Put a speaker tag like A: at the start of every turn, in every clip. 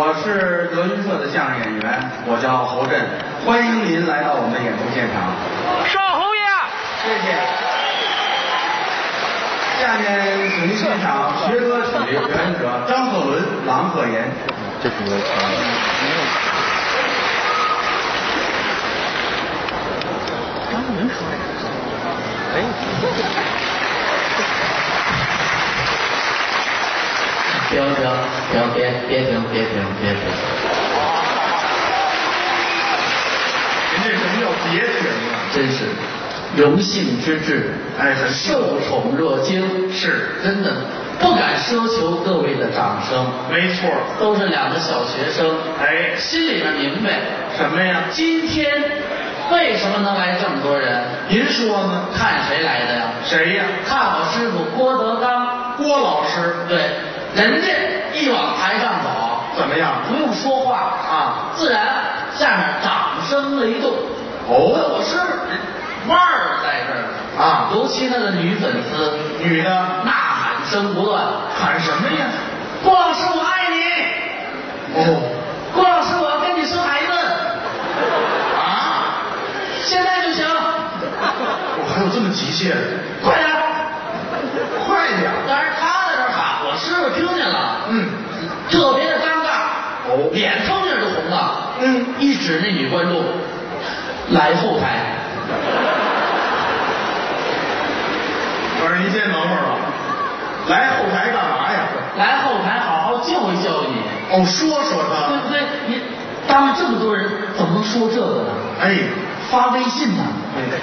A: 我是德云社的相声演员，我叫侯震，欢迎您来到我们的演出现场。
B: 少侯爷，
A: 谢谢。下面请您欣赏学歌曲表演者张鹤伦、郎鹤炎。
C: 这是没有。
B: 张鹤伦说的。
C: 哎。
B: 别停！
A: 您这什么叫别停啊？
B: 真是荣幸之至，
A: 哎，很
B: 受宠若惊，
A: 是
B: 真的不敢奢求各位的掌声。
A: 没错，
B: 都是两个小学生，
A: 哎，
B: 心里面明白
A: 什么呀？
B: 今天为什么能来这么多人？
A: 您说呢？
B: 看谁来的呀？
A: 谁呀？
B: 看我师傅郭德纲，
A: 郭老师。
B: 对，人家一往台上走，
A: 怎么样？
B: 不用说话
A: 啊，
B: 自然下面掌声雷动。
A: 哦，
B: 我师傅腕儿在这儿
A: 啊，
B: 尤其他的女粉丝，
A: 女的
B: 呐喊声不断，
A: 喊什么呀？
B: 郭老师，我爱你。
A: 哦，
B: 郭老师，我要跟你生孩子。
A: 啊，
B: 现在就行。
A: 我还有这么急切的？
B: 快点，
A: 快点！
B: 但是他在这儿喊，我师傅听见了，特别的尴尬，脸蹭劲儿就红了，一指那女观众，来后台。
A: 我说您先等会儿吧，来后台干嘛呀？
B: 来后台好好教育教育你。
A: 哦，说说他，
B: 对不对？你当着这么多人，怎么能说这个呢？
A: 哎，
B: 发微信呢？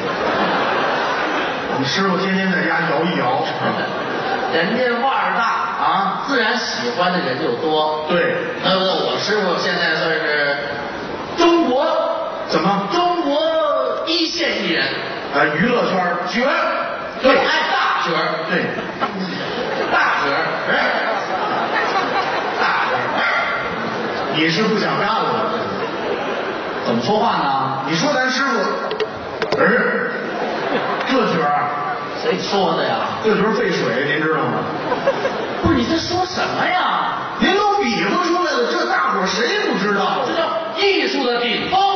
A: 我们师傅天天在家摇一摇，
B: 人家腕儿大
A: 啊，
B: 自然喜欢的人就多。
A: 对，
B: 我师傅现在算是中国
A: 怎么？
B: 中国一线艺人，
A: 娱乐圈角儿，
B: 对，大角儿，
A: 对，
B: 大角儿，大角儿。
A: 你是不想干了？
B: 怎么说话呢？
A: 你说咱师傅，这角儿，
B: 谁说的呀？
A: 这角儿费水，您知道吗？
B: 不是你这说什么呀？
A: 您都比划出来了，这大伙儿谁不知道？
B: 这叫艺术的顶峰。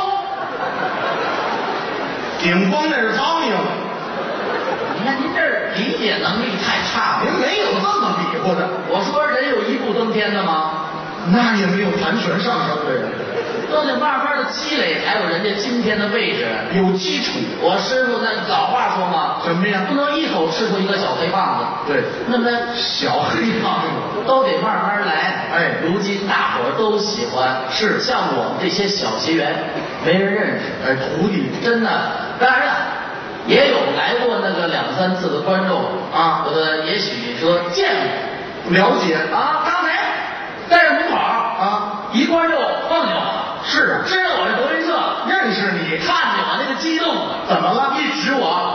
A: 顶峰那是苍蝇。
B: 你看您这理解能力太差了。
A: 您没有这么比划的。
B: 我说人有一步登天的吗？
A: 那也没有盘旋上升的人。
B: 都得慢慢的积累，才有人家今天的位置，
A: 有基础。
B: 我师傅那老话说嘛，
A: 什么呀？
B: 不能一口吃出一个小黑胖子。
A: 对，
B: 那么
A: 小黑胖子
B: 都得慢慢来。
A: 哎，
B: 如今大伙儿都喜欢，
A: 是
B: 像我们这些小学员，没人认识。
A: 徒弟
B: 真的，当然了，也有来过那个2、3次的观众
A: 啊，
B: 也许说见过，
A: 了解
B: 啊，刚才在这门口
A: 啊，
B: 一观众碰见我。
A: 是啊，
B: 知道我是德云社，
A: 认识你，
B: 看见我那个激动，
A: 怎么了？
B: 一指我，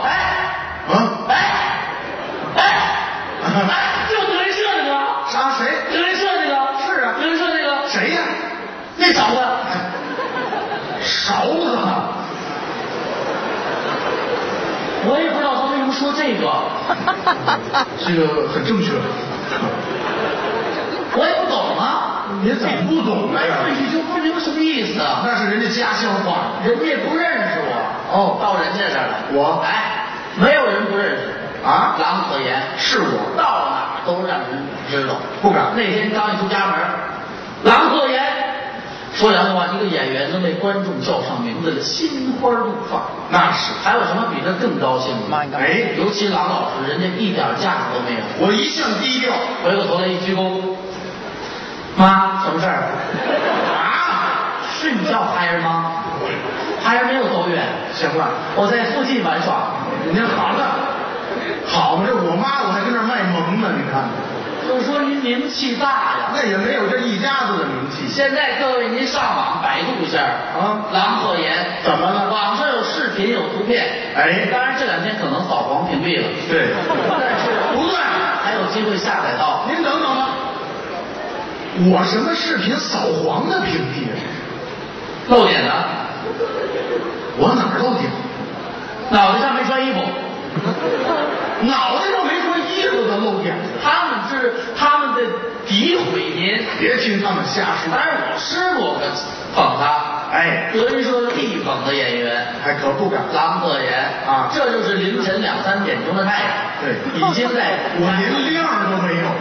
B: 就德云社那个
A: 啥谁？
B: 德云社那个
A: 是啊，
B: 德云社那个
A: 谁呀？
B: 那嫂子，
A: 勺子。
B: 我也不知道他为什么说这个，
A: 这个很正确。
B: 我也不懂啊。
A: 你怎么不懂呢呀？
B: 你就不明白什么意思啊？
A: 那是人家家乡话，
B: 人家也不认识我。到人家这儿来，
A: 我
B: 没有人不认识
A: 啊。
B: 郎鹤炎
A: 是我，
B: 到哪儿都让人知道。
A: 不敢。
B: 那天刚一出家门，郎鹤炎说良心话，一个演员能被观众叫上名字的心花怒放，
A: 那是。
B: 还有什么比这更高兴的？尤其郎老师，人家一点架子都没有。
A: 我一向低调，
B: 回过头来一鞠躬。妈，什么事儿？是你叫孩儿吗？孩儿没有走远。
A: 行了，
B: 我在附近玩耍。
A: 您好了，好嘛，这我妈我还跟那儿卖萌呢，你看。
B: 就说您名气大呀。
A: 那也没有这一家子的名气。
B: 现在各位您上网百度一下郎鹤炎
A: 怎么了？
B: 网上有视频有图片。当然这2天可能扫黄屏蔽了。
A: 对，
B: 但是
A: 不对，
B: 还有机会下载到。
A: 您等等吧。我什么视频扫黄的屏蔽？
B: 露点的？
A: 我哪儿露点？
B: 脑袋上没穿衣服。
A: 脑袋上没穿衣服的露点点子，
B: 他们的诋毁您，
A: 别听他们瞎说。
B: 当然我师傅可捧他，
A: 哎，
B: 德云社必捧的演员，
A: 还可不敢。
B: 郎特言
A: 啊，
B: 这就是凌晨2、3点钟的太阳，
A: 对，
B: 已经在
A: 我连亮都没有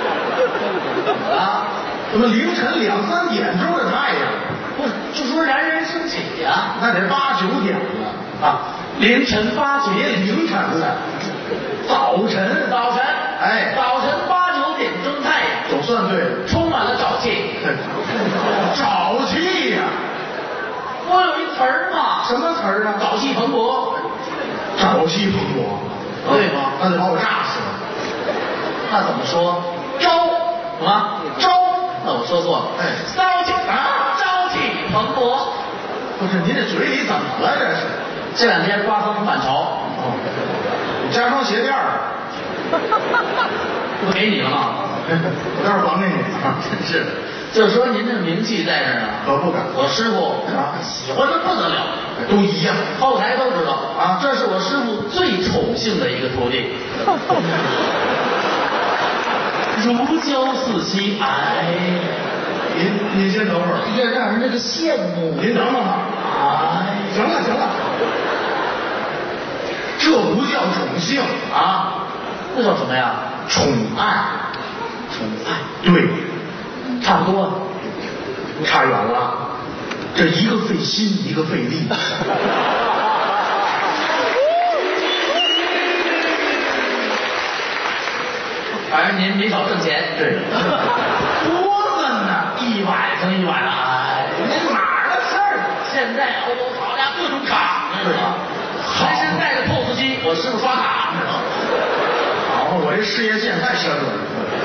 B: 啊，
A: 怎么凌晨2、3点钟的太阳？
B: 不是，就说冉冉升起呀，
A: 那得8、9点了啊，
B: 凌晨8、9
A: 别
B: 点，
A: 凌晨了，早晨，哎，
B: 早晨8、9点钟太阳，
A: 总算对了，
B: 充满了朝气，
A: 朝气呀！
B: 我有一词儿嘛，
A: 什么词儿啊？
B: 朝气蓬勃，
A: 朝气蓬勃，
B: 对吗？
A: 那得把我炸死了。
B: 那怎么说？朝什么？朝？那我说错了。
A: 哎，
B: 朝气蓬勃。
A: 不是，您这嘴里怎么了？这是？
B: 这2天刮风反潮。
A: 哦，你加双鞋垫儿，
B: 不给你了吗？
A: 我待会儿还给你啊！
B: 真是，就是说您这名气在这儿呢，
A: 可不敢。
B: 我师傅
A: 啊，
B: 喜欢的不得了，
A: 都一样，
B: 后台都知道
A: 啊。
B: 这是我师傅最宠幸的一个徒弟，如胶似漆。哎，
A: 您先等会儿，
B: 也让人那个羡慕。
A: 您等等吧。
B: 哎，
A: 行了，这不叫宠幸
B: 啊，那叫什么呀？
A: 宠爱。
B: 宠爱。
A: 对，
B: 差不多，
A: 差远了。这一个费心，一个费力。
B: 反正您没少挣钱。
A: 对，多着呢，
B: 一晚上一晚上。哎，
A: 您哪儿的事儿？
B: 现在好家伙，各种卡，知道吗？随身带着 POS 机，我师傅刷卡，知道吗？
A: 好，我这事业线太深了。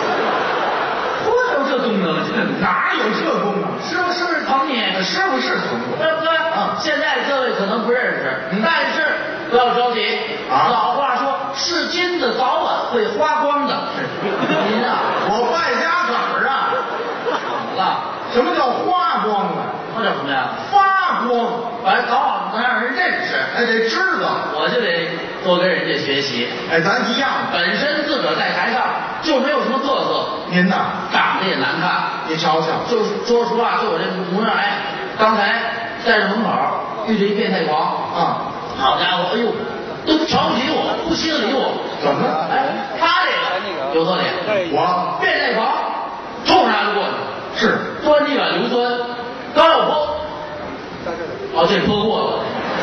B: 有这功能？
A: 哪有这功能？
B: 师傅是不是疼你？
A: 师傅是疼我，
B: 对不对？
A: 啊，
B: 现在各位可能不认识，但是不要着急
A: 啊。
B: 老话说，是金子早晚会花光的。您啊，
A: 我败家子儿啊！
B: 怎么了？
A: 什么叫花光啊？
B: 那叫什么呀？
A: 发光，
B: 反正早晚能让人认识。
A: 哎，得知道，
B: 我就得多跟人家学习。
A: 哎，咱一样的。
B: 本身自个儿在台上就没有什么特色，
A: 您呐，
B: 长得也难看。
A: 你瞧瞧，
B: 就说实话，就我这模样，哎，刚才在这门口遇着一变态狂
A: 啊，
B: 好家伙，哎呦，都瞧不起我，不稀得理我。
A: 怎么了？
B: 哎，他这个有特点，
A: 我
B: 变态狂冲上就过去，
A: 是
B: 端着一碗硫酸，刚要泼，哦，这泼过了，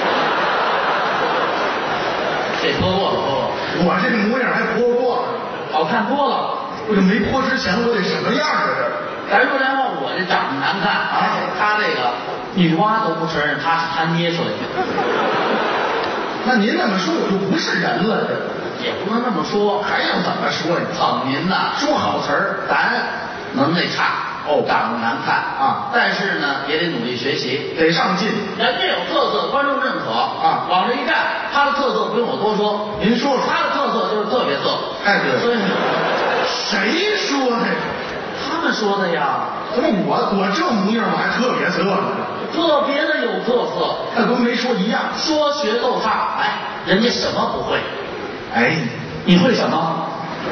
B: 这泼过了，
A: 我这模样还泼过了，
B: 好看多了。
A: 我这没泼之前我得什么样啊？
B: 咱说实话，我这长得难看，而且他这个女娲都不承认他是他捏出来的。
A: 那您这么说，我就不是人了，这
B: 也不能这么说，
A: 还要怎么说呀？
B: 捧您呐，
A: 说好词儿，
B: 咱能力差，长得难看
A: 啊，
B: 但是呢也得努力学习，
A: 得上进。
B: 人家有特色，观众认可
A: 啊，
B: 往这一站，他的特色不用我多说，
A: 您说说，
B: 他的特色就是特别色。
A: 哎，对，
B: 所以
A: 谁说的？
B: 他们说的呀。
A: 怎么我这模样我还特别色呢？
B: 特别的有特色，
A: 那都没说一样。
B: 说学逗唱，哎，人家什么不会？
A: 哎，
B: 你会什么？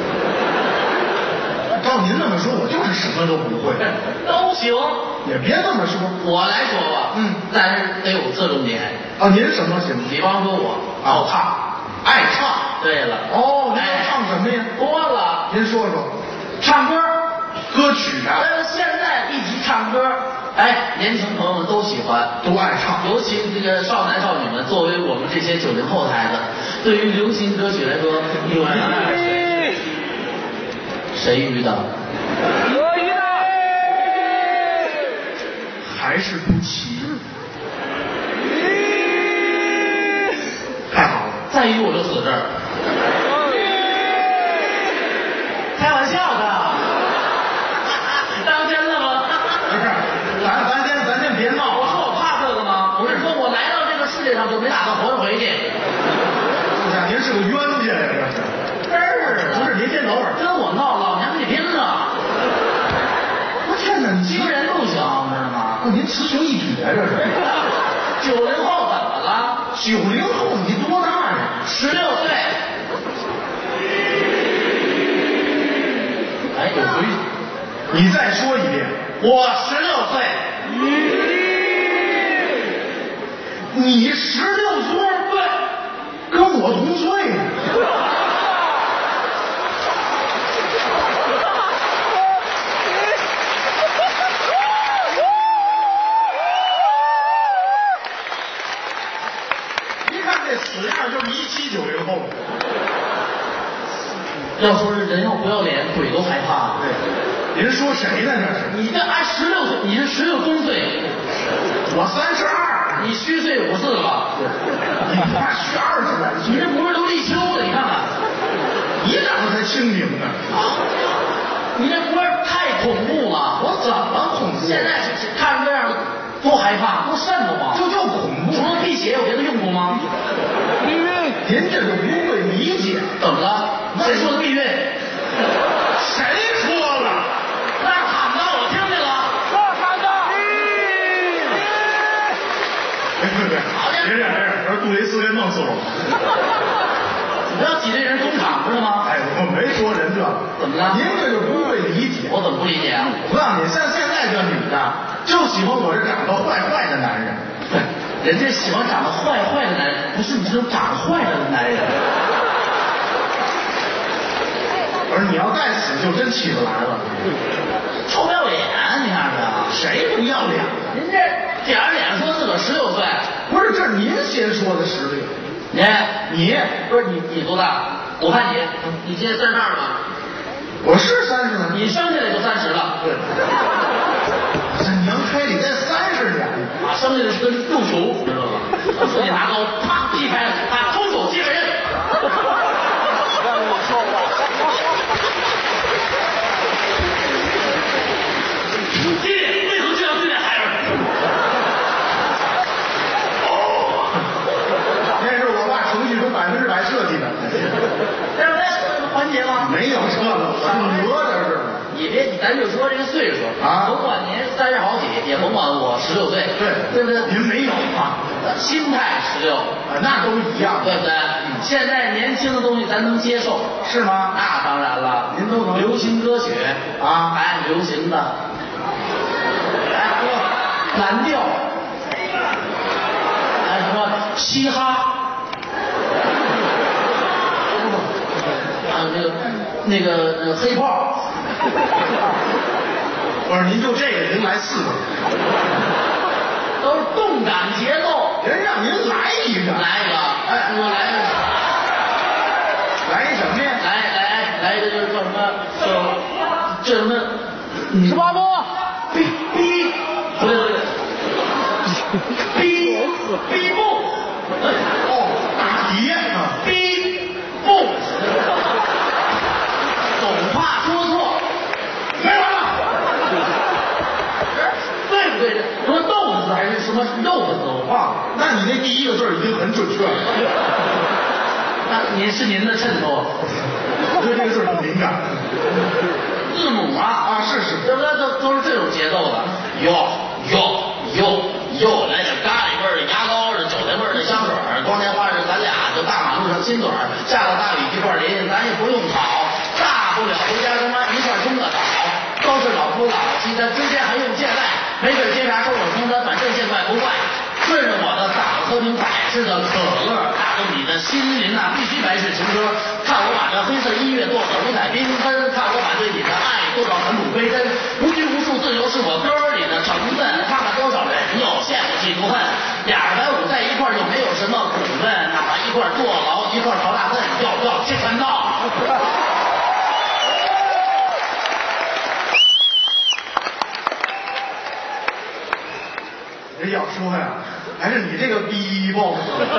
A: 照您这么说，我就是什么都不会。
B: 都行，
A: 也别这么说。
B: 我来说吧，但是得有侧重点。
A: 啊，您什么行？
B: 比方说我好唱，
A: 爱唱。
B: 对了，
A: 哦，您要唱什么呀？
B: 多了，
A: 您说说。
B: 唱歌，
A: 歌曲啊。
B: 现在一提唱歌，哎，年轻朋友们都喜欢，
A: 都爱唱。
B: 尤其这个少男少女们，作为我们这些90后孩子，对于流行歌曲来说，谁鱼的？
C: 我鱼的。
A: 还是不齐。太好了，
B: 再鱼我就死这儿。开玩笑的，当真的吗？
A: 不是，咱先别闹。
B: 我说我怕这个吗？我是说我来到这个世界上就没打算活着回去。
A: 您是个冤家呀，这是。不是，您先等会儿。
B: 跟我闹，老娘跟你拼了！
A: 我天哪，你
B: 欺负人不行，知道吗？
A: 您雌雄异体啊，这是。
B: 90后怎么了
A: ？90后你多大呀
B: ？16岁。
A: 你再说一遍。
B: 我16岁。
A: 你16岁？
B: 对，
A: 跟我同岁呢。一看这死样就是1790后。
B: 要说是人要不要脸，鬼都害怕。
A: 对，您说谁呢？这是
B: 你这还16岁，你是16中岁，
A: 我32，
B: 你虚岁54了吧？
A: 你怕虚20来岁？
B: 你这不是都立秋了？你看看，
A: 你怎么才清明呢？
B: 你这不是太恐怖了？
A: 我怎么恐怖？
B: 现在看着这样多害怕，多瘆得慌。
A: 这叫恐怖。
B: 除了辟邪有别的用途吗？
A: 您这就不会理解。
B: 怎么了？谁说的避孕？
A: 谁说了？
B: 那喊的我听见了。
A: 别，我说杜蕾斯给弄死我了。
B: 你不要挤兑人工厂知道吗？
A: 哎，我没说人这。
B: 怎么了？
A: 您这就不会理解。
B: 我怎么不理解啊？
A: 我告诉你，像现在这女的，就喜欢我这长得坏坏的男人。
B: 对，人家喜欢长得坏坏的男人，不是你这种长得坏的男人。
A: 我说你要再死，就真起不来了。
B: 臭不要脸，你看着
A: 谁不要脸？
B: 您这点着脸说自个儿16岁，
A: 不是，这是您先说的16。
B: 你不是你多大？我看你今年32了吧？
A: 我是30了。
B: 你生下来就30了。
A: 对。这娘胎里再30年
B: 啊，生下来是个肉球，知道吗？所以拿刀啪劈开了，他空手接人。
C: 让我说吧。
B: 弟弟为何这样对待孩儿？
A: 那是我爸程序中100%设计的。
B: 这是环节吗？
A: 没有这个，我是哪吒似的。
B: 咱就说这个岁数
A: 啊，
B: 甭管您30好几，也甭管我16岁，对不对？
A: 您没有啊？
B: 心态16，
A: 那都一样，
B: 对不对？现在年轻的东西咱能接受，
A: 是吗？
B: 那当然了，
A: 您都能。
B: 流行歌曲
A: 啊，
B: 哎，流行的，哎，蓝调，哎，什么嘻哈。那个黑炮，
A: 我说您就这个，您来4个，
B: 都是动感节奏。
A: 人让您来一个，
B: 来一个，哎，我来一个，
A: 来一什么呀？
B: 来一个就是叫什么？叫什么
C: ？18波。
B: 逼，不对，逼步。
A: 哦，打碟啊，
B: 逼步。总怕说错，
A: 没完了，
B: 对不对？什么豆子还是什么肉的字我忘了。
A: 那你那第一个字已经很准确了。
B: 那您是您的衬托，
A: 我对这个字很敏感。
B: 字母啊，
A: 是，
B: 对不对？都是这种节奏的。哟，来点咖喱味儿的牙膏，这韭菜味儿的香水，光天化日咱俩就大马路上亲嘴儿，下了大雨一块淋，咱也不用跑。大不了回家跟妈一块冲个澡，都是老夫老妻，咱之间还用借贷，没事接茬收手空单，反正见怪不怪。顺着我的嗓子喝瓶百事的可乐，打动你的心灵啊，必须百事情歌。看我把这黑色音乐做得五彩缤纷，看我把对你的爱做到返璞归真。无拘无束，自由是我歌里的成分。看看多少人有羡慕嫉妒恨，俩人150在一块就没有什么苦闷，哪怕一块坐牢，一块逃大恨，要不要切传道？
A: 这要说呀，还是你这个逼爆。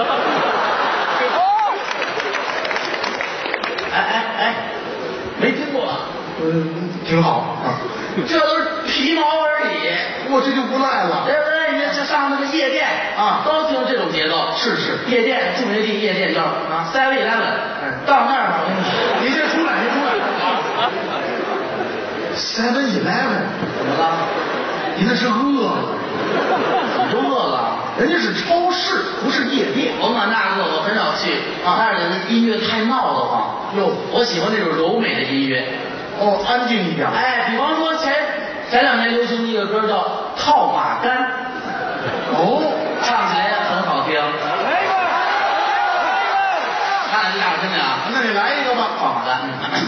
B: 哎，没听过吧？
A: 挺好啊。
B: 这都是皮毛而已。
A: 我这就不赖了。
B: 对不对？你这上那个夜店
A: 啊，
B: 都听这种节奏。
A: 是。
B: 夜店，著名的夜店叫7-Eleven。到那儿吧，我跟你说。
A: 您先出来。7-Eleven
B: 怎么了？
A: 您那是饿了。
B: 饿了？
A: 人家是超市，不是夜店。
B: 甭管那个，我很少去。那儿的音乐太闹得慌。
A: 哟，
B: 我喜欢那种柔美的音乐。
D: 哦，安静一点。
B: 哎，比方说前两年流行一个歌叫《套马杆》，
D: 哦，
B: 唱起来很好听。
C: 来一个，
B: 看这俩听听啊，
D: 那你来一个吧。
B: 套马杆。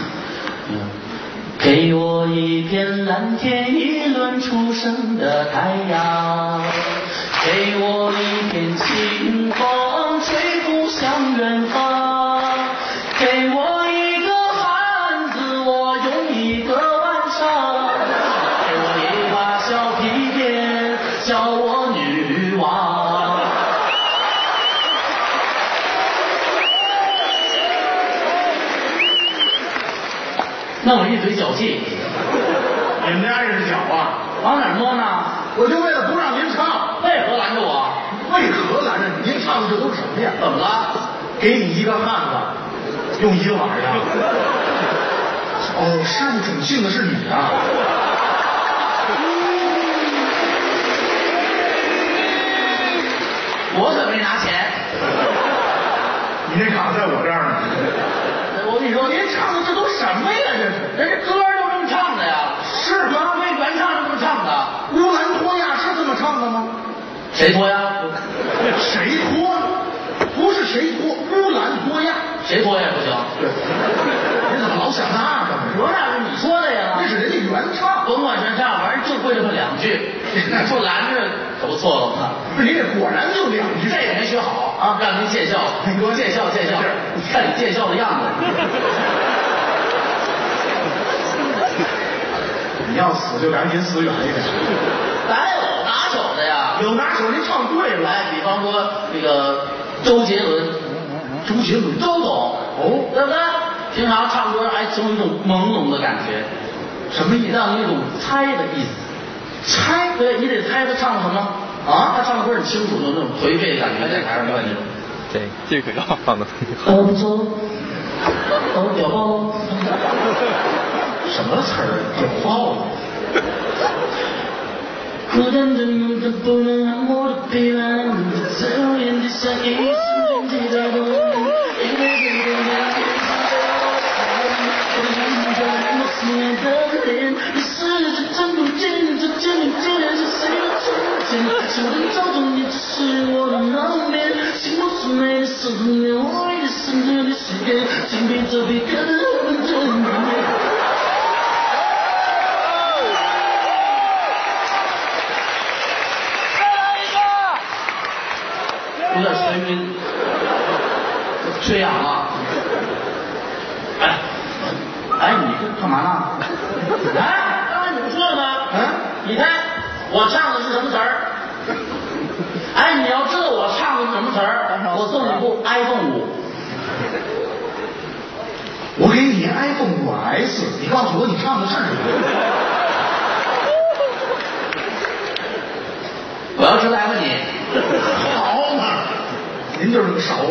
B: 给我一片蓝天，一轮初升的太阳，给我一片清风，吹拂向远方，给我一个汉子，我用一个晚上，给我一把小皮鞭，叫我女王。那我一嘴脚气，
D: 你们家这是脚啊？
B: 往哪儿摸呢？
D: 我就为了不让您唱。
B: 为何拦着我？
D: 为何拦着你？您唱的这都是什么呀？
B: 怎么了？
D: 给你一个汉子，用一个晚上。哦，师傅宠幸的是你啊。
B: 我可没拿钱。
D: 你那卡在我这儿呢。
B: 我跟你说，
D: 您唱的这都什么呀？这是
B: 人家歌就这么唱的呀，
D: 是吗？
B: 对，原唱就这么唱的。
D: 乌兰托娅是这么唱的吗？
B: 谁脱呀？
D: 谁脱？不是谁脱，乌兰托娅。
B: 谁脱也不行。
D: 对，你怎么老想那个呢？
B: 那是你说的呀。
D: 那是人家原唱。
B: 甭管原唱，反正就会这么两句。说拦着可不错了嘛。
D: 不是，您这果然就两句。
B: 这也没学好啊，让您见笑，给我见笑见笑。你看你见笑的样子。
D: 你要死就赶紧死远一点。
B: 哪有拿手的呀？
D: 有拿手，您唱对了。
B: 来，比方说那个周杰伦，
D: 周杰伦，
B: 周董，
D: 哦，
B: 对不对？平常唱歌还总有一种朦胧的感觉，
D: 什么意思？
B: 让你有种猜的意思。猜？对，你得猜他唱什么啊？他唱的歌很清楚，有那种颓废的感觉在台上问你。
C: 对，这个要放的。
B: 不错，屌爆。
D: 什么词儿？屌爆了。
B: 孤单的梦，它不能让我的疲劳，在我眼底下一瞬间击倒我。因为这个样子，我的眼睛我心爱的脸，你试着站不见，这肩并肩是谁的中间？手灯照中你只是我的脑面，心不是美的手中有我一生的誓言，请别走别看的很真面。有点眩晕，缺氧了。哎，你这干嘛呢？哎，刚才你不说了吗？你猜我唱的是什么词儿？哎，你要知道我唱的是什么词儿，我送你部 iPhone 5。
D: 我给你 iPhone 5S，你告诉我你唱的是什么？
B: 我要知道还问你。
D: 好嘛，您就是个勺子。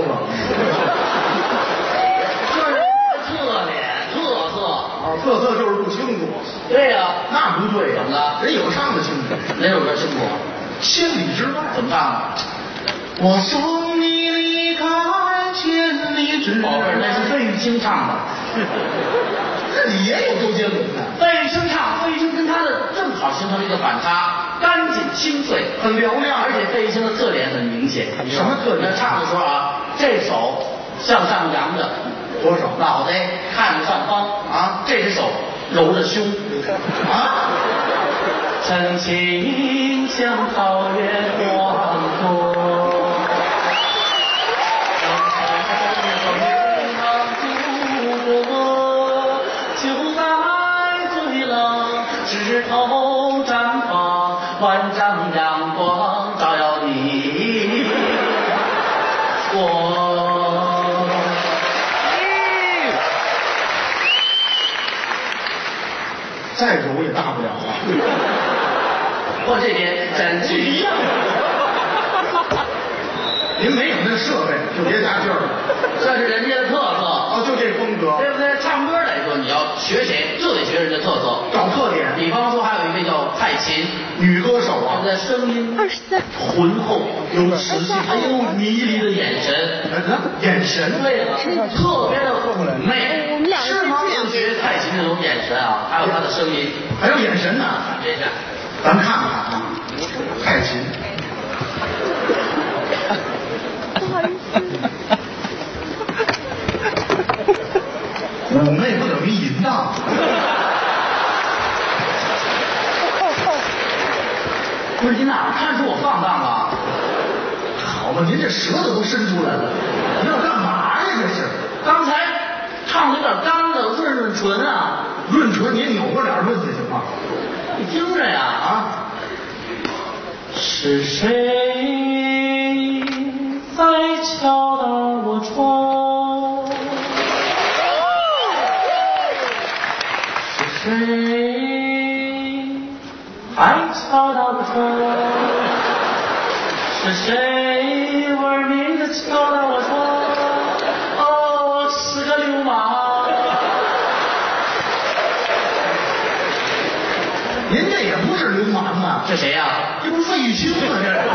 B: 这是特点特色。
D: 哦，特色就是不清楚。
B: 对呀。
D: 那不对呀。
B: 怎么了？
D: 人有唱的清楚。
B: 哪首歌清楚？
D: 千里之外。
B: 怎么唱的？
D: 我送你离开千里之外。
B: 宝贝儿，那是费玉清唱的。
D: 这里也有周杰伦的。
B: 费玉清唱，费玉清跟他的正好形成了一个反差，干净清脆，
D: 很嘹亮，
B: 而且费玉清的特点很明显。
D: 什么特点？
B: 唱的时候啊，这手向上扬着，
D: 左手
B: 脑袋看着上方啊，这只手揉着胸啊。曾经像草原广阔。枝头绽放，万丈阳光照耀你我。
D: 再揉也大不了了。
B: 我这边真是一样。
D: 您没有那设备，就别加劲儿了。
B: 这是人家的特色。
D: 哦，就这风格，
B: 对不对？唱歌来说，你要学谁，就得学人家特色，
D: 找特点。
B: 比方说，还有一位叫蔡琴，
D: 女歌手啊，
B: 这声音
E: 23
B: 浑厚有磁性，还有迷离的眼神，
D: 眼神
B: 对了，特别的妩媚。
E: 我们两个
B: 是吗？
E: 是这样
B: 学蔡琴那种眼神啊，还有她的声音，
D: 还有眼神呢。
B: 这下
D: 咱们看看啊，蔡琴，
E: 不好意思，
D: 妩媚不等于淫荡。
B: 不是您哪看出我放荡了？
D: 好嘛，您这舌头都伸出来了，你要干嘛呀？这是
B: 刚才唱的有点干了，润润唇啊，
D: 润唇，您扭过脸润去行吗？
B: 你听着呀啊！是谁在敲打我窗？是谁还敲打我窗？是谁玩命的敲打我窗？哦，是个流氓。
D: 您这也不是流氓啊，
B: 这谁呀？
D: 这不是费玉清吗？这是。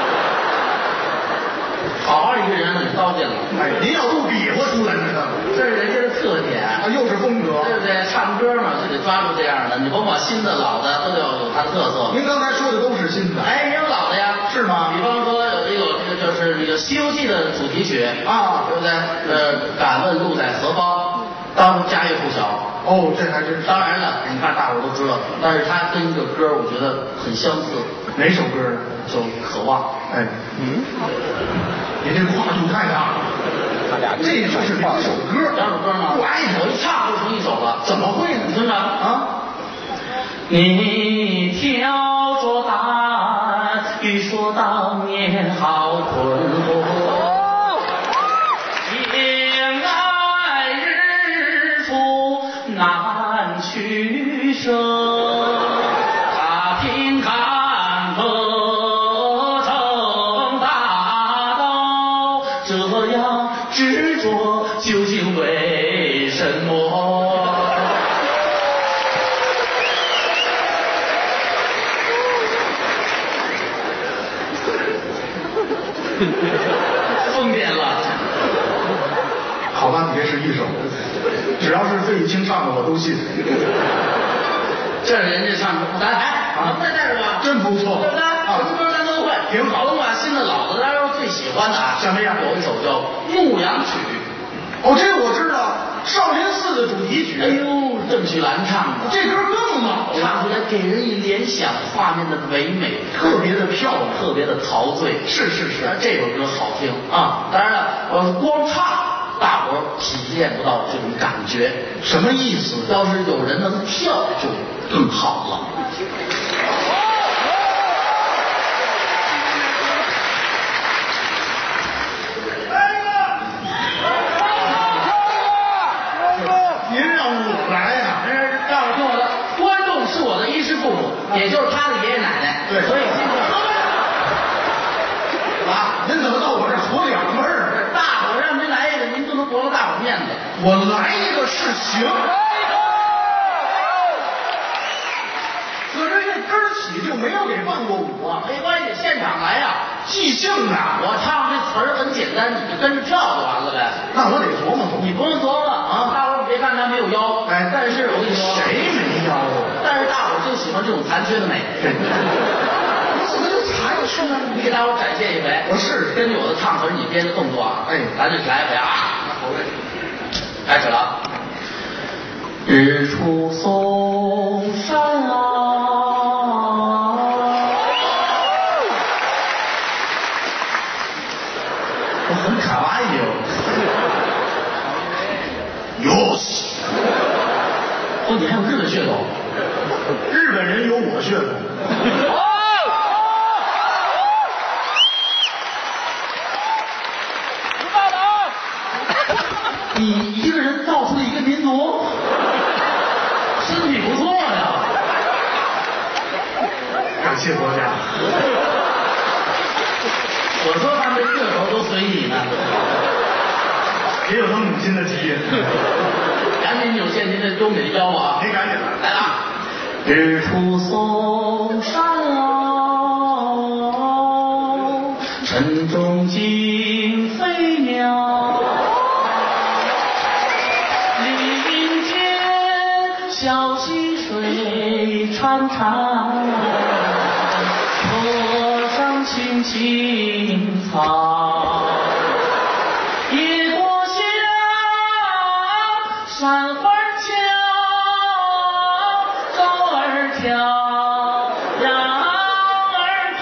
B: 好好一个人很糟践了。
D: 哎，您要不比划出来呢？
B: 这是人家的特点，
D: 啊，又是风格。
B: 对不对？唱歌嘛，就得抓住这样的，你甭管新的老的，都要有它的特色。
D: 您刚才说的都是新的。
B: 哎，也有老的呀，
D: 是吗
B: 比方说有这个就是那个《西游记》的主题曲
D: 啊
B: 对不对？敢问路在何方，当然家喻户晓。
D: 哦，这还真是。
B: 当然了，你看大伙都知道，但是它跟一个歌我觉得很相似，
D: 哪首歌呢？
B: 就《渴望》。
D: 哎，您这跨度太大了。这就是两首歌。
B: 两首歌吗？我一唱就成一首了。
D: 怎么会呢？
B: 你听着
D: 啊，
B: 你挑着担，欲说当年好困惑，情爱日出难取舍，打拼坎坷成大道，这样执着究竟为什么？疯癫了。
D: 好吧，你这是一首，只要是费玉清唱的我都信。
B: 这人家唱咱能再带着吧？
D: 真不错，
B: 对不对？什么歌咱都会，
D: 挺好。
B: 甭管新的老的，当然最喜欢的啊，
D: 什么样？
B: 有一首叫《牧羊曲》。
D: 哦，这我知道，少林寺的主题曲。
B: 哎呦，郑绪岚唱的，
D: 这歌更老了，
B: 唱出来给人一联想，画面的唯美，
D: 特别的漂亮，
B: 特别的陶醉。
D: 是是是，
B: 这首歌好听啊！当然了，光唱大伙儿体验不到这种感觉。
D: 什么意思？
B: 要是有人能跳就更好了。
D: 您让我来呀？
B: 让我听我的，观众是我的衣食父母，也就是他的爷爷奶奶。
D: 对
B: 所以今天啊，
D: 您怎么到我这儿搓两份儿？
B: 大伙让您来一个，您不能驳了大伙面子。
D: 我来一个是行。可是这根儿起就没有给伴过舞啊，
B: 没关系，现场来呀。
D: 即兴的。
B: 我唱这词儿很简单，你就跟着跳就完了呗。
D: 那我得琢磨琢磨。
B: 你不用琢磨啊，大伙儿别看他没有腰，
D: 哎，
B: 但是我跟你说，
D: 谁没腰啊？
B: 但是大伙儿就喜欢这种残缺的美。
D: 我怎么就残缺呢？
B: 你给大伙儿展现一回，
D: 我试试。
B: 根据我的唱词，你编的动作啊，
D: 哎，
B: 咱就来一回啊，开始了啊。日出嵩山啊，我很卡哇伊哦。
D: 哟西，
B: 哦，你还有日本血统？
D: 日本人有我血统。
B: 你一个人造出了一个民族，身体不错呀。
D: 感谢国家。
B: 我说他们这个头都随你呢。
D: 也有他母亲的基因。
B: 赶紧扭现您的优美的腰啊！
D: 您赶紧来
B: 来了啊！ 日出嵩山坳，晨钟惊飞鸟。林间小溪水潺潺，坡上青青草。野过香，山花俏，狗儿跳，羊儿跑，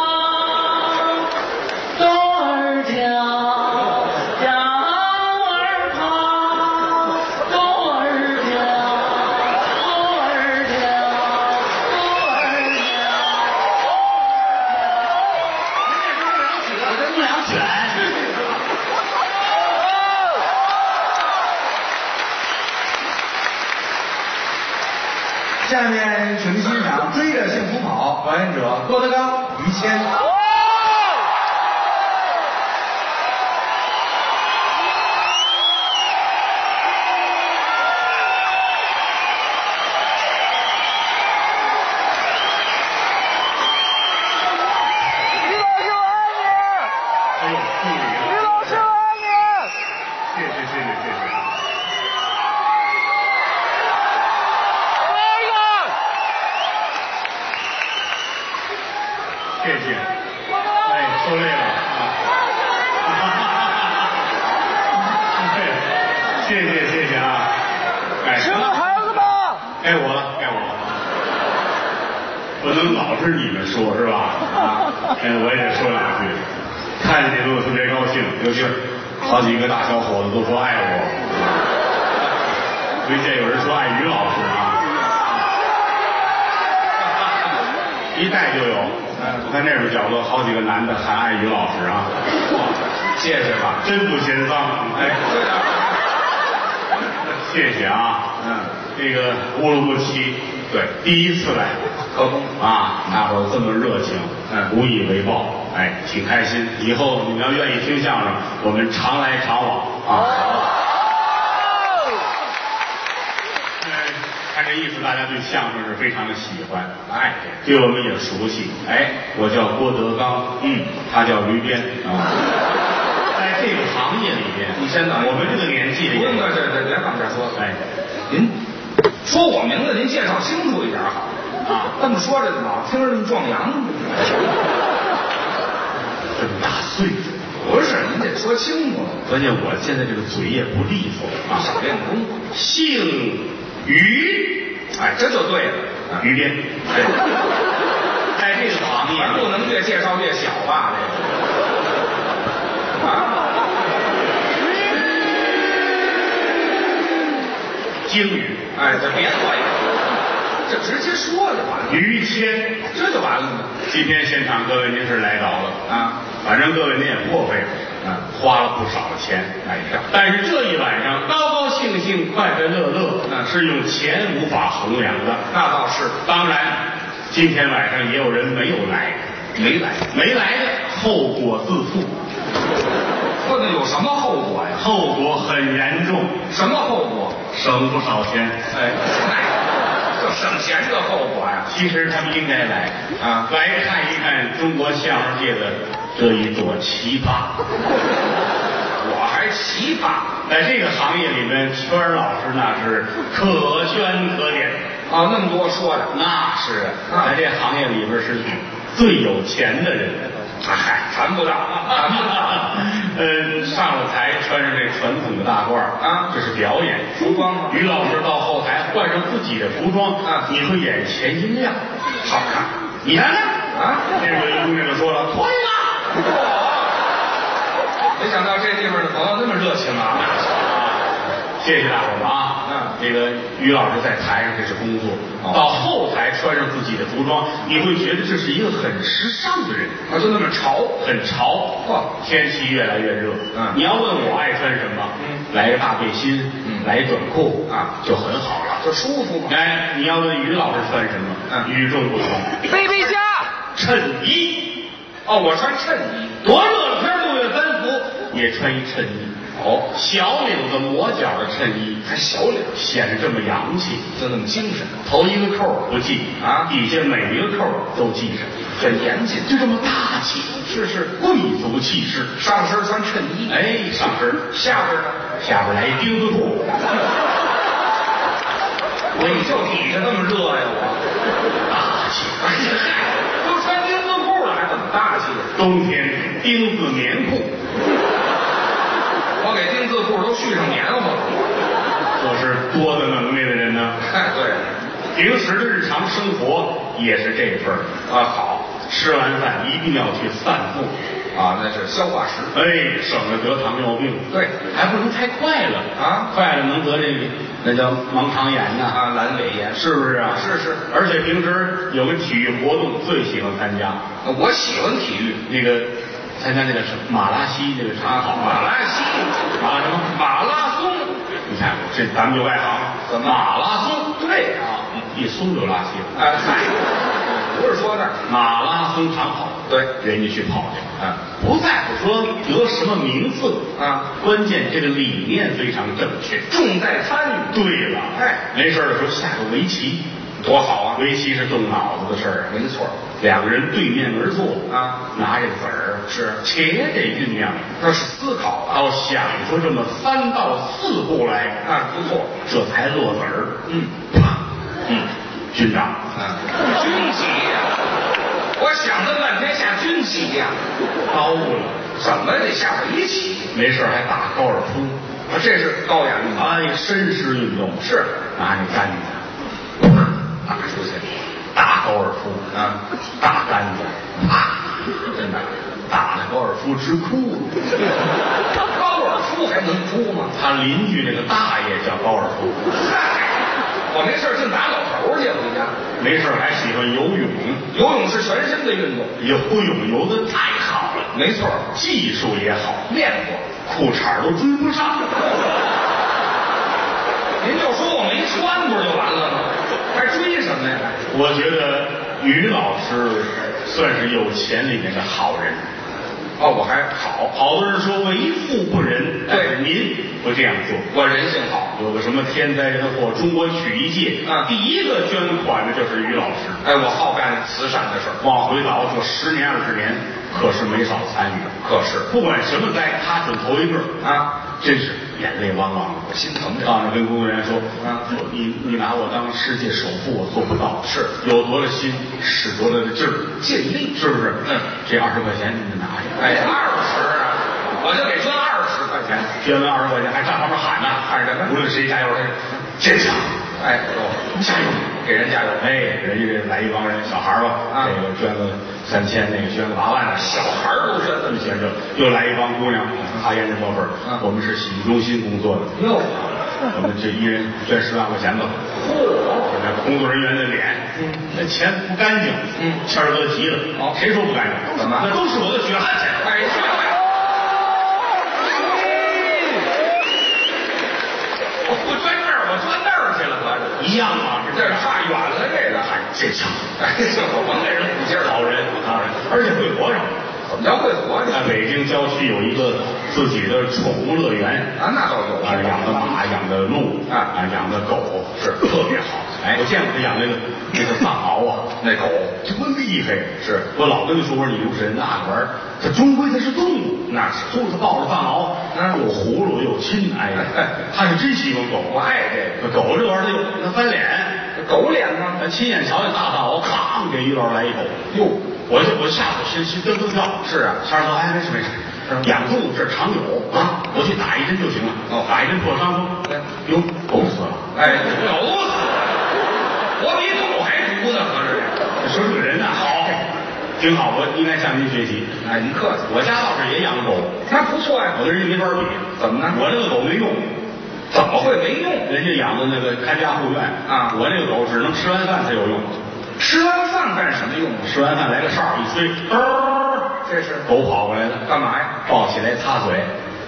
B: 狗儿跳，羊儿跑，狗儿跳，狗儿跳，狗儿跳。我这弄两卷。
A: 下面请欣赏《追着幸福跑》，表演者郭德纲、于谦。
D: 谢谢，哎，受累了啊！谢谢啊！哎，
C: 是我孩子吧？
D: 该我了。不能老是你们说是吧？啊，哎，我也得说两句。看见你们我特别高兴，尤其是好几个大小伙子都说爱我，没见有人说爱于老师啊。一带就有，我看那边角落好几个男的喊爱于老师啊，谢谢吧，真不嫌脏，哎，谢谢啊，这个乌鲁木齐，对，第一次来，
A: 可不
D: 啊，大伙儿这么热情，无以为报，哎，挺开心。以后你们要愿意听相声，我们常来常往啊。看这意思，大家对相声是非常的喜欢，哎，对我们也熟悉。哎，我叫郭德纲，他叫于谦啊。在这个行业里边，
A: 你先等一会儿，
D: 我们这个年纪里，
A: 不用这别往这说。
D: 哎，
A: 您说我名字，您介绍清楚一点好啊。这么说着老听着这么壮阳。
D: 这么大岁数，
A: 不是，您得说清楚。
D: 关键我现在这个嘴也不利索啊，
A: 少练功。
D: 姓于，
A: 哎，这就对了，
D: 于谦。在这个行业
A: 不能越介绍越小吧？这个啊，
D: 京语，
A: 哎，这别对，这直接说就完了。
D: 于谦，
A: 这就完了吗？
D: 今天现场各位您是来到了
A: 啊，
D: 反正各位您也破费了。花了不少的钱买票，但是这一晚上高高兴兴、快快乐乐，是用钱无法衡量的。
A: 那倒是。
D: 当然，今天晚上也有人没有来，没来的后果自负。
A: 那有什么后果呀？
D: 后果很严重。
A: 什么后果？
D: 省不少钱。
A: 哎，这省钱的后果呀。
D: 其实他们应该来啊，来看一看中国相声界的这一朵奇葩。
A: 我还奇葩，
D: 在这个行业里面，圈儿老师那是可圈可点
A: 啊，那么多说的，
D: 那是在这行业里边是最有钱的人。
A: 嗨，谈不到，谈不到。
D: 上了台穿上这传统的大褂啊，这是表演
A: 服装吗？
D: 于老师到后台换上自己的服装
A: 啊，
D: 你会眼前一亮，
A: 好看。
D: 你看看
A: 啊，
D: 这个姑娘就说了，脱衣了。
A: 没想到这地方的朋友那么热情啊！
D: 谢谢大伙们啊！这个于老师在台上这是工作，到后台穿上自己的服装，你会觉得这是一个很时尚的人，
A: 就那么潮，
D: 很潮。天气越来越热，你要问我爱穿什么，来个大背心，来短裤啊，就很好了，
A: 就舒服嘛。
D: 哎，你要问于老师穿什么，与众不同。
C: 贝贝家
D: 衬衣，
A: 我穿衬衣，
D: 多热的天6月3伏也穿一衬衣。 哦，小领子磨脚的衬衣，
A: 还小领，
D: 显得这么洋气，
A: 就那么精神，
D: 头一个扣不系
A: 啊，
D: 底下每一个扣都系上，
A: 很严谨，
D: 就这么大气，
A: 是
D: 贵族气势。
A: 上身穿衬衣，
D: 哎，上身，
A: 下边呢？
D: 下边来一钉子裤。
A: 我也就底下那么热呀，我
D: 大气。
A: 哎呀嗨，都穿钉子裤了，还怎么大气？
D: 冬天钉子棉裤，
A: 我给钉子裤都续上棉花了。
D: 这是多大能耐的人呢？
A: 哎，对，
D: 平时的日常生活也是这份儿
A: 啊，好，
D: 吃完饭一定要去散步
A: 啊，那是消化食。
D: 哎，省得得糖尿病。
A: 对，
D: 还不能太快了
A: 啊，
D: 快了能得这个那叫盲肠炎呐
A: 啊，阑尾炎
D: 是不是啊？
A: 是。而
D: 且平时有个体育活动最喜欢参加。
A: 我喜欢体育，
D: 那个参加那个什么马拉西，这个长跑
A: 马拉西，
D: 什么
A: 马拉松？
D: 你看这咱们就外行，
A: 怎么
D: 马拉松？
A: 对啊，
D: 一松就拉稀了。
A: 哎嗨，不是说那
D: 马拉松长跑，
A: 对，
D: 人家去跑去，不在乎说得什么名次
A: 啊，
D: 关键这个理念非常正确，
A: 重在参与。
D: 对了，
A: 哎，
D: 没事的时候下个围棋，
A: 多好啊！
D: 围棋是动脑子的事儿，
A: 没错。
D: 两个人对面而坐
A: 啊，
D: 拿着子儿
A: 是，
D: 且得酝酿，
A: 这是思考
D: 要想出这么3到4步来
A: 啊，不错，
D: 这才落子儿。军长，
A: 军旗呀！我想了半天下军旗呀，
D: 高了，
A: 怎么得下围棋？
D: 没事还打高尔夫，
A: 这是高雅运动，
D: 哎，绅士运动
A: 是
D: 拿那杆子打出去，打高尔夫
A: 啊，
D: 大杆子，真的打的高尔夫直哭。
A: 高尔夫还能哭吗？
D: 他邻居那个大爷叫高尔夫。
A: 嗨，我没事净打老头去回家。
D: 没事还喜欢游泳，
A: 游泳是全身的运动，
D: 游泳游得太好了，
A: 没错，
D: 技术也好，
A: 练过，
D: 裤衩都追不上。
A: 您就说我没穿不就完了吗？还追什么呀？
D: 我觉得于老师算是有钱里面的好人。
A: 哦，我还好，
D: 好多人说为富不仁，但是您不这样做，
A: 我人性好。
D: 有个什么天灾人祸，中国曲艺界第一个捐款的就是于老师。
A: 哎，我好干慈善的事儿，
D: 往回倒说10年20年，可是没少参与。
A: 可是
D: 不管什么灾，他准头一个
A: 啊，
D: 真是眼泪汪汪的，
A: 我心疼着。
D: 到那跟工作人员说
A: 啊，
D: 你拿我当世界首富，我做不到。
A: 是
D: 有多大心，使多大的劲儿，
A: 尽力，
D: 是不是？这20块钱你拿去。
A: 哎，20啊，我就给捐20块钱，
D: 捐完20块钱还站旁边喊呢，
A: 喊什么？
D: 无论谁加油，坚强。
A: 哎，
D: 加油，
A: 给人加油。
D: 哎，人家这来一帮人小孩吧，这个捐个3000，那个捐个8万的，
A: 小孩都捐这么
D: 捐这，又来一帮姑娘，擦胭脂抹粉。我们是洗浴中心工作的，
A: 哟，
D: 我们这一人捐10万块钱吧。那工作人员的脸，那钱不干净，谦儿哥急了，谁说不干净？
A: 怎么？
D: 那都是我的血汗钱。
A: 哎呀！我不捐这儿，我捐那儿去了，合着
D: 一样嘛，
A: 这差远了，这个
D: 还坚强。
A: 哎，这我甭给人鼓劲儿，
D: 好人，而且会活着。
A: 怎么叫会活着？
D: 在北京郊区有一个自己的宠物乐园
A: 啊，那倒有
D: 养的马，养的鹿养的狗，是特别好。哎，我见过他养那个藏獒啊，
A: 那狗
D: 多厉害！
A: 是
D: 我老跟他说，你留神那个玩意儿，它终归它是动物，
A: 那是
D: 兔子抱着藏獒，又葫芦又亲，哎呀，他是真喜欢狗，
A: 我爱这个
D: 狗这玩意儿，它翻脸，
A: 狗脸吗？
D: 亲眼瞧见大藏獒，咔给于老师来一口，
A: 哟，
D: 我吓得心噔噔跳。是啊，谦儿哥，哎，没事没事，养动物这常有啊，我去打一针就行了。打一针破伤风。哟，狗死了。
A: 哎，狗死了，我比狗还毒呢，合着
D: 说这个人呐，好，挺好，我应该向您学习。
A: 哎，您客气，
D: 我家倒是也养狗，
A: 那不错呀。
D: 我跟人家没法比，
A: 怎么呢？
D: 我这个狗没用。
A: 怎么会没用？
D: 人家养的那个看家护院
A: 啊，
D: 我这个狗只能吃完饭才有用。
A: 吃完饭干什么用？
D: 吃完饭来个哨一吹，
A: 这是
D: 狗跑过来了，
A: 干嘛呀？
D: 抱起来擦嘴。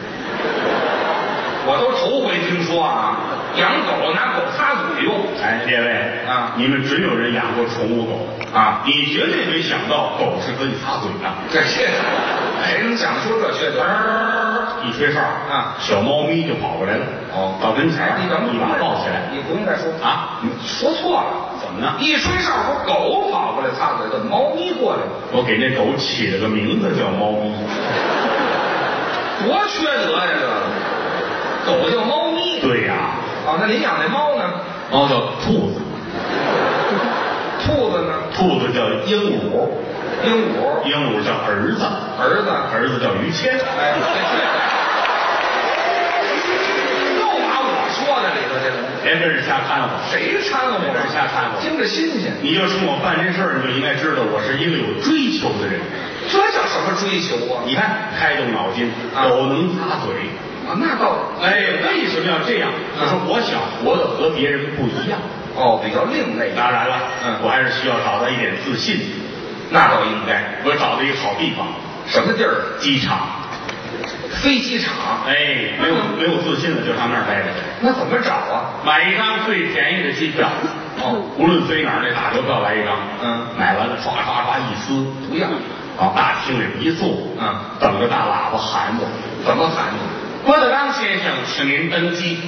A: 我都头回听说啊，养狗拿狗擦嘴用。
D: 哎，列位
A: 啊，
D: 你们准有人养过宠物狗啊？你绝对没想到狗是可以擦嘴的。
A: 这谁能想出这缺德？
D: 一吹哨
A: 啊，
D: 小猫咪就跑过来了。哦，到跟前
A: 你等
D: 一把抱起来。
A: 你不用再说
D: 啊，
A: 你说错了。
D: 怎么呢？
A: 一吹哨，不狗跑过来擦嘴，怎么猫咪过来了？
D: 我给那狗起了个名字叫猫咪。
A: 多缺德呀！这狗叫猫咪。
D: 对呀。
A: 啊，那您养那猫呢？
D: 猫叫兔子。
A: 兔子呢？
D: 兔子叫鹦鹉。
A: 鹦鹉。
D: 鹦鹉叫儿子。儿子叫于谦。
A: 哎，又把我说在里头去了。
D: 别跟人瞎掺和。
A: 谁掺和我？
D: 别跟人瞎掺和。
A: 听着新鲜。
D: 你就冲我办这事儿，你就应该知道我是一个有追求的人。
A: 这叫什么追求啊？
D: 你看，开动脑筋，狗能擦嘴。
A: 啊，那倒。
D: 哎，为什么要这样？就是我想活得和别人不一样。
A: 哦，比较另类。
D: 当然了，我还是需要找到一点自信。
A: 那倒应该。
D: 我找到一个好地方。
A: 什么地儿？
D: 机场。
A: 飞机场。
D: 哎，没有自信了，就上那儿待着。
A: 那怎么找啊？
D: 买一张最便宜的机票。哦，无论飞哪儿，那大邮票来一张。买完了，唰唰唰一撕，
A: 不要。
D: 往大厅里一坐。等着大喇叭喊我。
A: 怎么喊你？
D: 郭德纲先生，请您登机。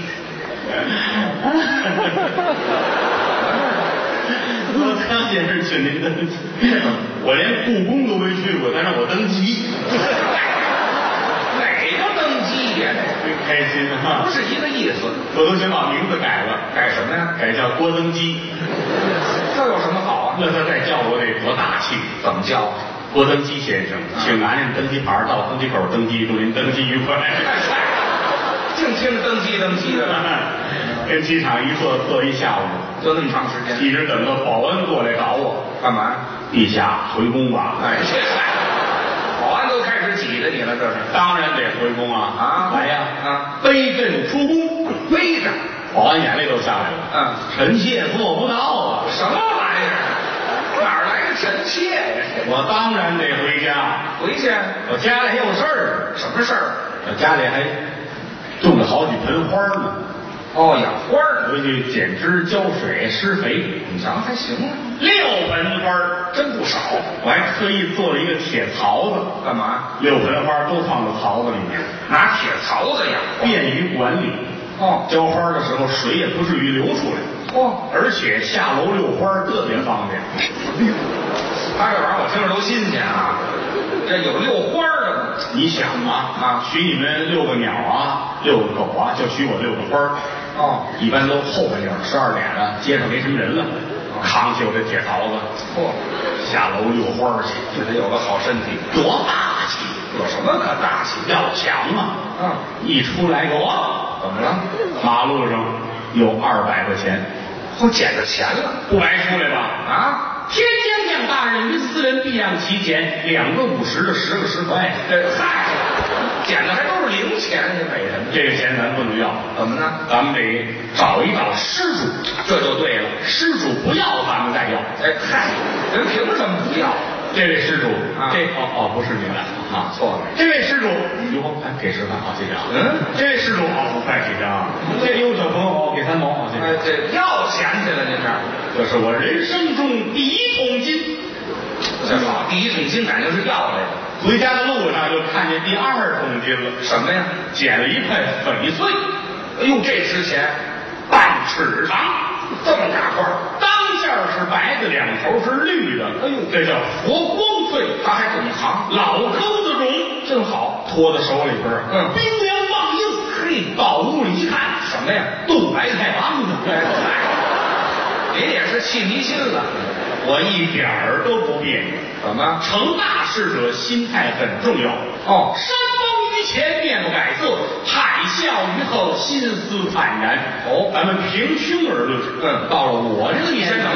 D: 郭德纲先生，请您登机。我连故宫都没去过，他让我登机。
A: 哪个登基呀？
D: 开心啊！
A: 不是一个意思。
D: 我都想把名字改了。
A: 改什么呀？
D: 改叫郭登基。
A: 这有什么好啊？
D: 那他再叫我得多大气？
A: 怎么叫？
D: 郭登基先生，请拿您登机牌到登机口登机，祝您登机愉快。
A: 净听着登机的了。
D: 跟机场一坐一下午，
A: 就那么长时间，
D: 一直等到保安过来找我。
A: 干嘛？
D: 陛下回宫吧。
A: 哎，这保安都开始挤着你了，这是。
D: 当然得回宫啊！
A: 啊，
D: 来呀！背朕出宫，
A: 背着。
D: 保安眼泪都下来了。臣妾做不到啊！
A: 什么玩意儿？哪来的臣妾呀？
D: 我当然得回家。
A: 回去？
D: 我家里还有事儿。
A: 什么事儿？
D: 我家里还种了好几盆花呢。
A: 哦，养花儿，
D: 回去剪枝、浇水、施肥。
A: 你瞧还行啊
D: ，6盆花真不少。我还特意做了一个铁槽子。
A: 干嘛
D: ？6盆花都放到槽子里面，
A: 拿铁槽子养，
D: 便于管理。哦，浇花的时候水也不至于流出来。哦，而且下楼遛花特别方便。
A: 他这玩意儿我听着都新鲜啊！这有遛花的吗？
D: 你想啊，许你们6个鸟啊，6个狗啊，就许我6个花。哦，一般都后半夜12点了，街上没什么人了，扛起我这铁槽子，下楼遛花去，
A: 这得有个好身体，
D: 多大气！
A: 有什么可大气？
D: 要强啊！一出来给我，
A: 怎么了？
D: 马路上有200块钱，
A: 我捡着钱了，
D: 不白出来吧？
A: 啊！
D: 天将降大任于斯人，必让其减2个50的10个10块。
A: 嗨，捡的还都是零钱，你美什么？
D: 这个钱咱不能要，
A: 怎么呢？
D: 咱们得找一找施主，
A: 这就对了。
D: 施主不要，咱们再要。
A: 哎嗨，人凭什么不要？
D: 这位施主，
A: 啊，
D: 不是您来啊，
A: 错了。
D: 这位施主，哟，给10块，好，谢谢啊。这位施主5块，谢谢啊。这位小朋友给3毛，好，谢谢。
A: 这要钱去了，您这。
D: 这是我人生中第1桶金。
A: 这好，第1桶金感情是要来的。
D: 回家的路上就看见第2桶金了。
A: 什么呀？
D: 捡了一块翡翠。
A: 哎呦，这值钱，
D: 半尺长，
A: 这么大块，
D: 当线是白的，两头是绿的。哎呦，这叫佛光翠，
A: 他还懂行，
D: 老钩子种，
A: 真好，
D: 托在手里边，冰凉棒硬。
A: 嘿，
D: 到屋里一看，
A: 什么呀？
D: 冻白菜王子。
A: 您也是气迷心了。
D: 我一点儿都不别扭。
A: 怎么？
D: 成大事者心态很重要。
A: 哦，
D: 山崩于前面不改色，海啸于后心思坦然。哦，咱们平胸而论。到了我这个年纪，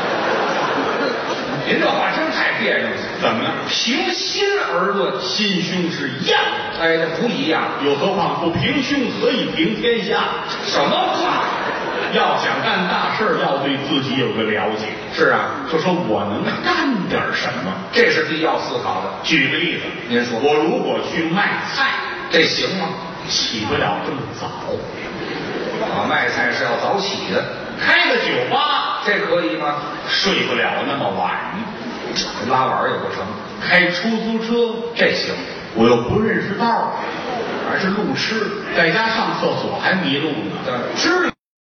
A: 您这话真太别扭了。
D: 怎么呢？
A: 平心而论，
D: 心胸是一样。
A: 哎，这不一样。
D: 又何况不平胸，何以平天下？
A: 什么话？
D: 要想干大事，要对自己有个了解。
A: 是啊，
D: 就说我能干点什么，
A: 这是必要思考的。
D: 举个例子，
A: 您说，
D: 我如果去卖菜，
A: 这行吗？
D: 起不了这么早。
A: 啊，卖菜是要早起的。
D: 开个酒吧，
A: 这可以吗？
D: 睡不了那么晚。
A: 拉碗也不成。
D: 开出租车，
A: 这行。
D: 我又不认识道，
A: 还是路痴，
D: 在家上厕所还迷路呢。
A: 吃